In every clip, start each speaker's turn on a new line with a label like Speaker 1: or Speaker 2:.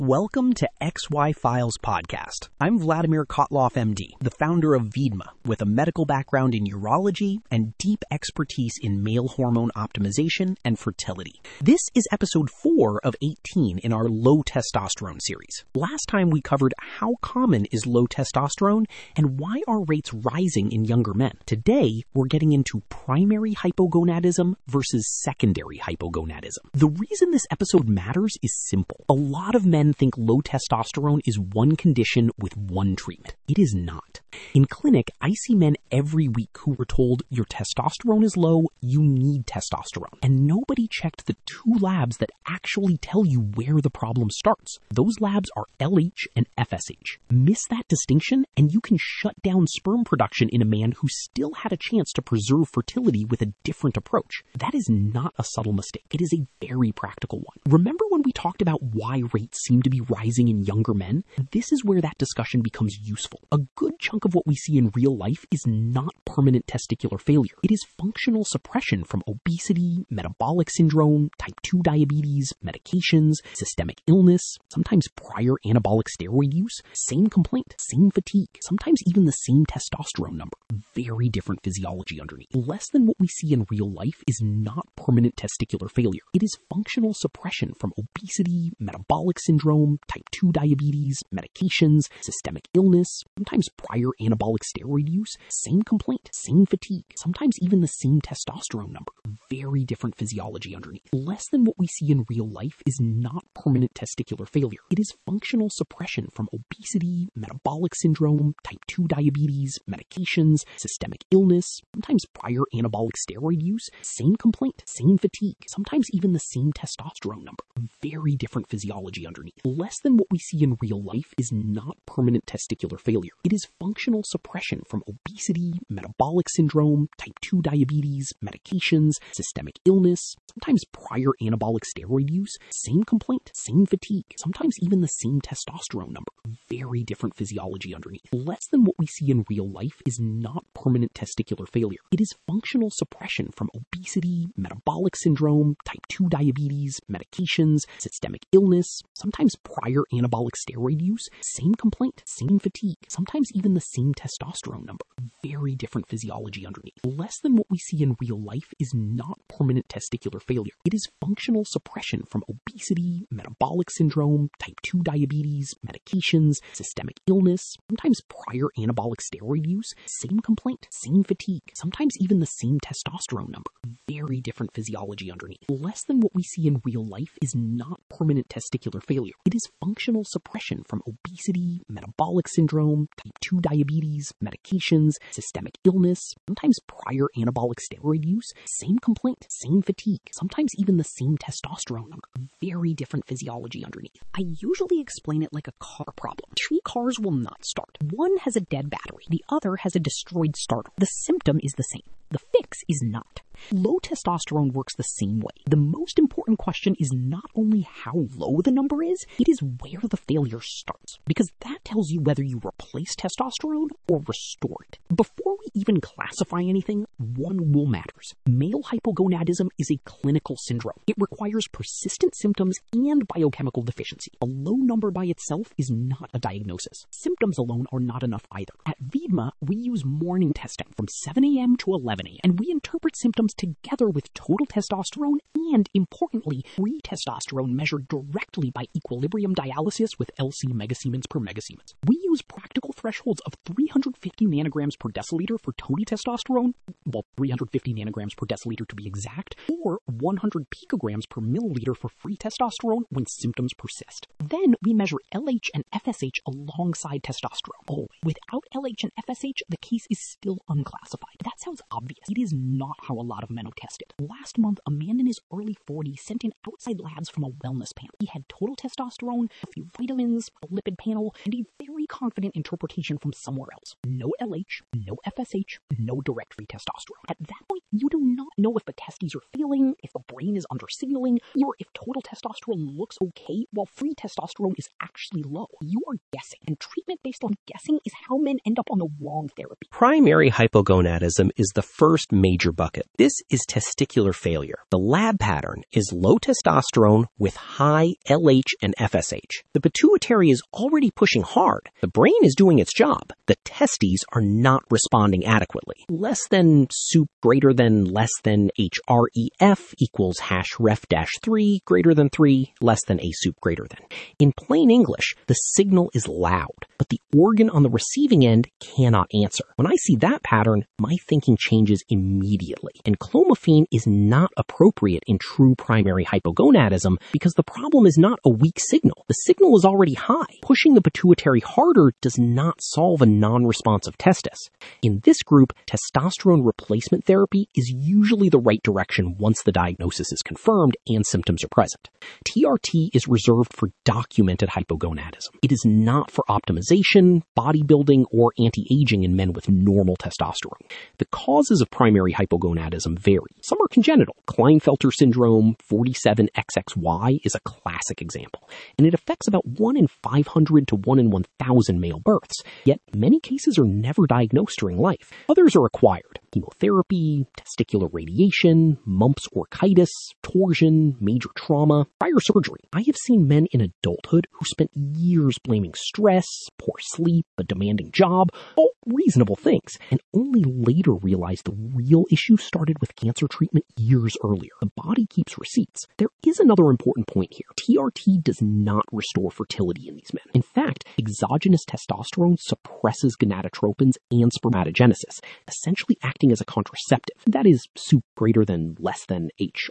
Speaker 1: Welcome to XY Files Podcast. I'm Vladimir Kotloff, MD, the founder of Vidma, with a medical background in urology and deep expertise in male hormone optimization and fertility. This is episode 4 of 18 in our low testosterone series. Last time we covered how common is low testosterone and why are rates rising in younger men. Today, we're getting into primary hypogonadism versus secondary hypogonadism. The reason this episode matters is simple. A lot of men think low testosterone is one condition with one treatment. It is not. In clinic, I see men every week who were told your testosterone is low, you need testosterone. And nobody checked the two labs that actually tell you where the problem starts. Those labs are LH and FSH. Miss that distinction and you can shut down sperm production in a man who still had a chance to preserve fertility with a different approach. That is not a subtle mistake. It is a very practical one. Remember when we talked about why rates seem to be rising in younger men? This is where that discussion becomes useful. A good chunk of what we see in real life is not permanent testicular failure. It is functional suppression from obesity, metabolic syndrome, type 2 diabetes, medications, systemic illness, sometimes prior anabolic steroid use, same complaint, same fatigue, sometimes even the same testosterone number. Very different physiology underneath. Less than what we see in real life is not permanent testicular failure. It is functional suppression from obesity, metabolic syndrome, type 2 diabetes, medications, systemic illness, sometimes prior anabolic steroid use, same complaint, same fatigue, sometimes even the same testosterone number. Very different physiology underneath. Less than what we see in real life is not permanent testicular failure. It is functional suppression from obesity, metabolic syndrome, type 2 diabetes, medications, systemic illness, sometimes prior anabolic steroid use, same complaint, same fatigue, sometimes even the same testosterone number. Very different physiology underneath. Less than what we see in real life is not permanent testicular failure. It is functional suppression from obesity, metabolic syndrome, type 2 diabetes, medications, systemic illness, sometimes prior anabolic steroid use, same complaint, same fatigue, sometimes even the same testosterone number. Very different physiology underneath. Less than what we see in real life is not permanent testicular failure. It is functional suppression from obesity, metabolic syndrome, type 2 diabetes, medications, systemic illness, sometimes prior anabolic steroid use, same complaint, same fatigue, sometimes even the same testosterone number. Very different physiology underneath. Less than what we see in real life is not permanent testicular failure. It is functional suppression from obesity, metabolic syndrome, type 2 diabetes, medications, systemic illness, sometimes prior anabolic steroid use, same complaint, same fatigue, sometimes even the same testosterone number. Very different physiology underneath. Less than what we see in real life is not permanent testicular failure. It is functional suppression from obesity, metabolic syndrome, type 2 diabetes, medications, systemic illness, sometimes prior anabolic steroid use, same complaint, same fatigue, sometimes even the same testosterone number. Very different physiology underneath. I usually explain it like a car problem. Two cars will not start. One has a dead battery. The other has a destroyed starter. The symptom is the same. The fix is not. Low testosterone works the same way. The most important question is not only how low the number is, it is where the failure starts. Because that tells you whether you replace testosterone or restore it. Before we even classify anything, one rule matters. Male hypogonadism is a clinical syndrome. It requires persistent symptoms and biochemical deficiency. A low number by itself is not a diagnosis. Symptoms alone are not enough either. At Vidma, we use morning testing from 7 a.m. to 11 a.m. and we interpret symptoms together with total testosterone and, importantly, free testosterone measured directly by equilibrium dialysis with LC megasiemens per megasiemens. We use practical thresholds of 350 nanograms per deciliter for total testosterone, well, 350 nanograms per deciliter to be exact, or 100 picograms per milliliter for free testosterone when symptoms persist. Then we measure LH and FSH alongside testosterone. Oh, without LH and FSH, the case is still unclassified. That sounds obvious. It is not how a lot of men are tested. Last month, a man in his early 40s sent in outside labs from a wellness panel. He had total testosterone, a few vitamins, a lipid panel, and a very confident interpretation interpretation from somewhere else. No LH, no FSH, no direct free testosterone. At that point, you do not know if the testes are failing, if the brain is under-signaling, or if total testosterone looks okay while free testosterone is actually low. You are guessing, and treatment based on guessing is how men end up on the wrong therapy.
Speaker 2: Primary hypogonadism is the first major bucket. This is testicular failure. The lab pattern is low testosterone with high LH and FSH. The pituitary is already pushing hard. The brain is doing its job. The testes are not responding adequately. Less than soup greater than less than HREF equals #ref-3 greater than 3 less than a soup greater than. In plain English, the signal is loud, but the organ on the receiving end cannot answer. When I see that pattern, my thinking changes immediately. And clomiphene is not appropriate in true primary hypogonadism because the problem is not a weak signal. The signal is already high. Pushing the pituitary harder does not solve a non-responsive testis. In this group, testosterone replacement therapy is usually the right direction once the diagnosis is confirmed and symptoms are present. TRT is reserved for documented hypogonadism. It is not for optimization, bodybuilding, or anti-aging in men with normal testosterone. The causes of primary hypogonadism vary. Some are congenital. Klinefelter syndrome 47XXY is a classic example, and it affects about 1 in 500 to 1 in 1,000 male births, yet many cases are never diagnosed during life. Others are acquired. Chemotherapy, testicular radiation, mumps orchitis, torsion, major trauma, prior surgery. I have seen men in adulthood who spent years blaming stress, poor sleep, a demanding job, all reasonable things, and only later realized the real issue started with cancer treatment years earlier. The body keeps receipts. There is another important point here. TRT does not restore fertility in these men. In fact, exogenous testosterone suppresses gonadotropins and spermatogenesis, essentially acting as a contraceptive. That is, soup greater than less than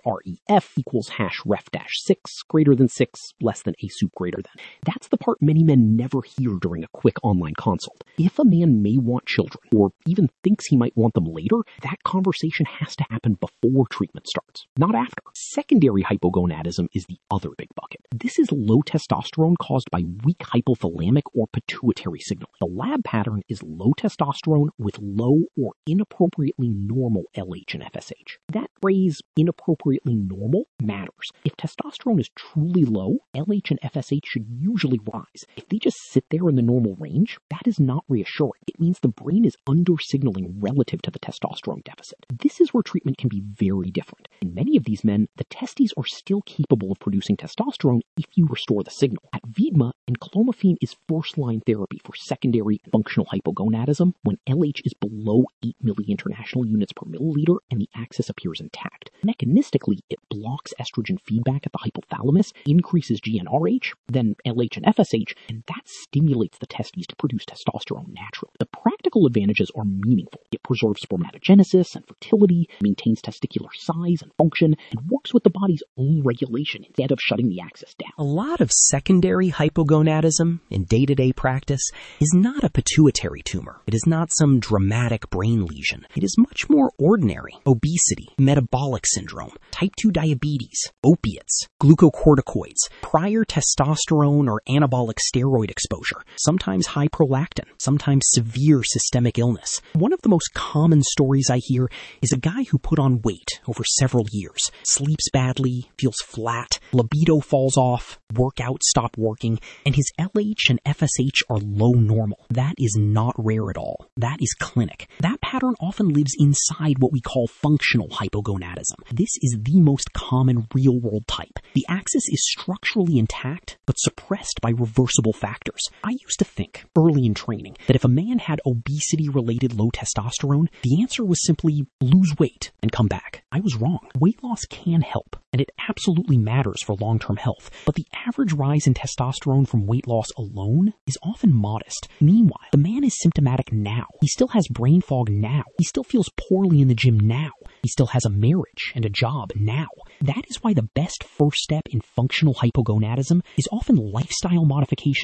Speaker 2: HREF equals #ref-6 greater than 6 less than a soup greater than. That's the part many men never hear during a quick online consult. If a man may want children, or even thinks he might want them later, that conversation has to happen before treatment starts, not after. Secondary hypogonadism is the other big bucket. This is low testosterone caused by weak hypothalamic or pituitary signaling. The lab pattern is low testosterone with low or inappropriately normal LH and FSH. That phrase, inappropriately normal, matters. If testosterone is truly low, LH and FSH should usually rise. If they just sit there in the normal range, that is not reassuring. It means the brain is under-signaling relative to the testosterone deficit. This is where treatment can be very different. In many of these men, the testes are still capable of producing testosterone if you restore the signal. At Vidma, enclomiphene is first-line therapy for secondary functional hypogonadism when LH is below 8 milli-international units per milliliter and the axis appears intact. Mechanistically, it blocks estrogen feedback at the hypothalamus, increases GnRH, then LH and FSH, and that stimulates the testes to produce testosterone naturally. The practical advantages are meaningful. It preserves spermatogenesis and fertility, maintains testicular size and function, and works with the body's own regulation instead of shutting the axis down. A lot of secondary hypogonadism in day-to-day practice is not a pituitary tumor. It is not some dramatic brain lesion. It is much more ordinary. Obesity, metabolic syndrome, type 2 diabetes, opiates, glucocorticoids, prior testosterone or anabolic steroid exposure, sometimes high prolactin, sometimes severe systemic illness. One of the most common stories I hear is a guy who put on weight over several years, sleeps badly, feels flat, libido falls off, workouts stop working, and his LH and FSH are low normal. That is not rare at all. That is clinic. That pattern often lives inside what we call functional hypogonadism. This is the most common real-world type. The axis is structurally intact, but suppressed by reversible factors. I used to think, early in training, that if a man had obesity-related low testosterone, the answer was simply lose weight and come back. I was wrong. Weight loss can help, and it absolutely matters for long-term health, but the average rise in testosterone from weight loss alone is often modest. Meanwhile, the man is symptomatic now. He still has brain fog now. He still feels poorly in the gym now. He still has a marriage and a job now. That is why the best first step in functional hypogonadism is often lifestyle modification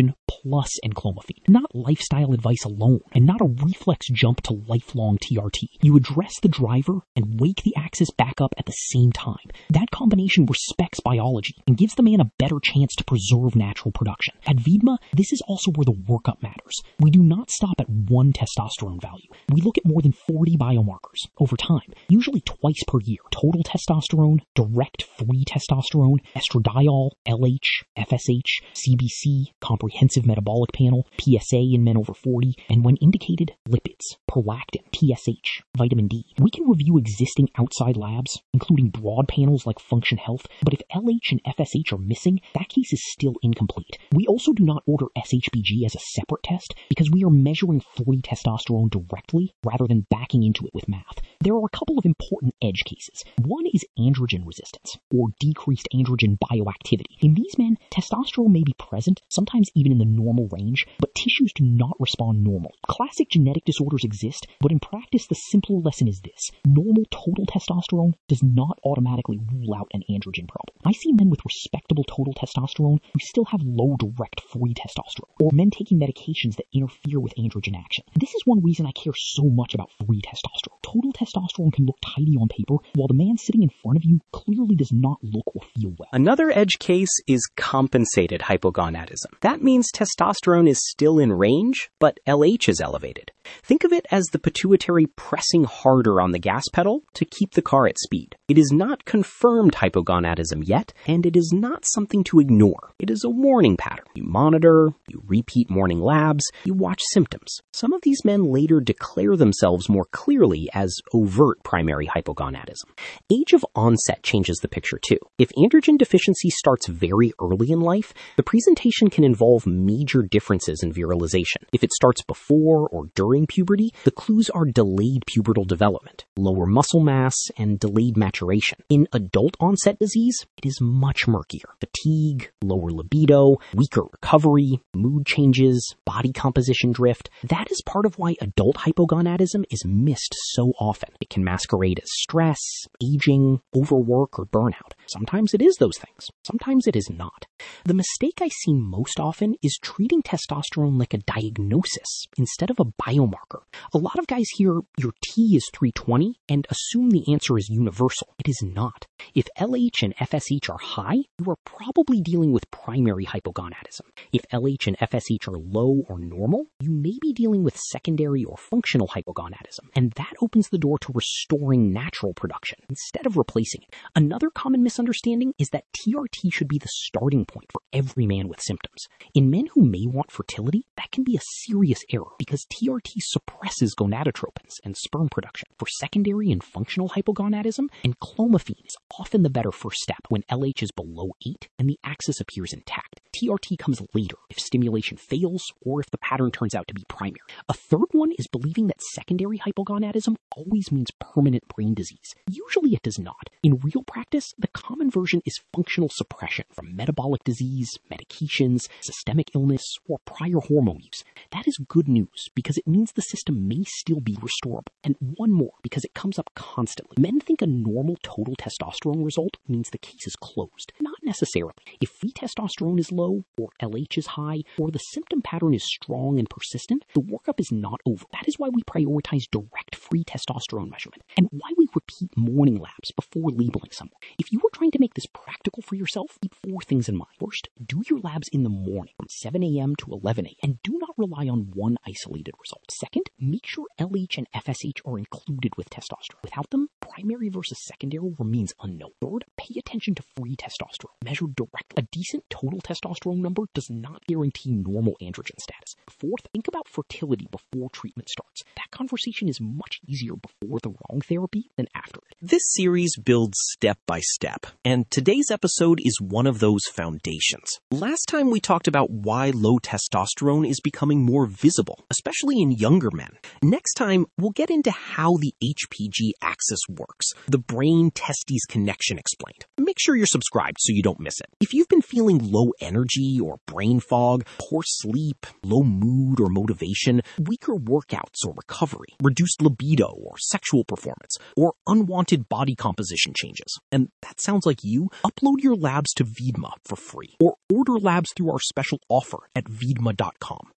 Speaker 1: plus enclomiphene. Not lifestyle advice alone, and not a reflex jump to lifelong TRT. You address the driver and wake the axis back up at the same time. That combination respects biology and gives the man a better chance to preserve natural production. At Viedma, this is also where the workup matters. We do not stop at one testosterone value. We look at more than 40 biomarkers over time, usually twice per year. Total testosterone, direct free testosterone, estradiol, LH, FSH, CBC, comprehensive metabolic panel, PSA in men over 40, and when indicated, lipids, prolactin, TSH, vitamin D. We can review existing outside labs, including broad panels like Function Health, but if LH and FSH are missing, that case is still incomplete. We also do not order SHBG as a separate test because we are measuring free testosterone directly rather than backing into it with math. There are a couple of important edge cases. One is androgen resistance, or decreased androgen bioactivity. In these men, testosterone may be present, sometimes even in the normal range, but tissues do not respond normally. Classic genetic disorders exist, but in practice the simpler lesson is this: normal total testosterone does not automatically rule out an androgen problem. I see men with respectable total testosterone who still have low direct free testosterone, or men taking medications that interfere with androgen action. This is one reason I care so much about free testosterone. Total testosterone can look tidy on paper, while the man sitting in front of you clearly does not look or feel well.
Speaker 2: Another edge case is compensated hypogonadism. That means testosterone is still in range, but LH is elevated. Think of it as the pituitary pressing harder on the gas pedal to keep the car at speed. It is not confirmed hypogonadism yet, and it is not something to ignore. It is a warning pattern. You monitor, you repeat morning labs, you watch symptoms. Some of these men later declare themselves more clearly as overt primary hypogonadism. Age of onset changes the picture too. If androgen deficiency starts very early in life, the presentation can involve major differences in virilization. If it starts before or during puberty, the clues are delayed pubertal development, lower muscle mass, and delayed maturation. In adult onset disease, it is much murkier. Fatigue, lower libido, weaker recovery, mood changes, body composition drift. That is part of why adult hypogonadism is missed so often. It can masquerade as stress, aging, overwork, or burnout. Sometimes it is those things. Sometimes it is not. The mistake I see most often is treating testosterone like a diagnosis instead of a biomarker. A lot of guys hear your T is 320 and assume the answer is universal. It is not. If LH and FSH are high, you are probably dealing with primary hypogonadism. If LH and FSH are low or normal, you may be dealing with secondary or functional hypogonadism, and that opens the door to restoring natural production instead of replacing it. Another common misunderstanding is that TRT should be the starting point for every man with symptoms. In men who may want fertility, that can be a serious error because TRT suppresses gonadotropins and sperm production. For secondary and functional hypogonadism, enclomiphene is often the better first step when LH is below 8 and the axis appears intact. TRT comes later if stimulation fails or if the pattern turns out to be primary. A third one is believing that secondary hypogonadism always means permanent brain disease. Usually it does not. In real practice, the common version is functional suppression from metabolic disease, medications, systemic illness, or prior hormone use. That is good news because it means the system may still be restorable. And one more, because it comes up constantly. Men think a normal total testosterone result means the case is closed. Not necessarily. If free testosterone is low, or LH is high, or the symptom pattern is strong and persistent, the workup is not over. That is why we prioritize direct free testosterone measurement, and why we repeat morning labs before labeling someone. If you are trying to make this practical for yourself, keep 4 things in mind. First, do your labs in the morning from 7 a.m. to 11 a.m. and do not rely on one isolated result. Second, make sure LH and FSH are included with testosterone. Without them, primary versus secondary remains unknown. Third, pay attention to free testosterone, measured directly. A decent total testosterone number does not guarantee normal androgen status. Fourth, think about fertility before treatment starts. That conversation is much easier before the wrong therapy than after it. This series builds step by step, and today's episode is one of those foundations. Last time we talked about why low testosterone is becoming more visible, especially in younger men. Next time, we'll get into how the HPG axis works, the brain-testes connection explained. Make sure you're subscribed so you don't miss it. If you've been feeling low energy or brain fog, poor sleep, low mood or motivation, weaker workouts or recovery, reduced libido or sexual performance, or unwanted body composition changes, and that sounds like you, upload your labs to Viedma for free, or order
Speaker 1: order labs through our special offer at Vidma.com.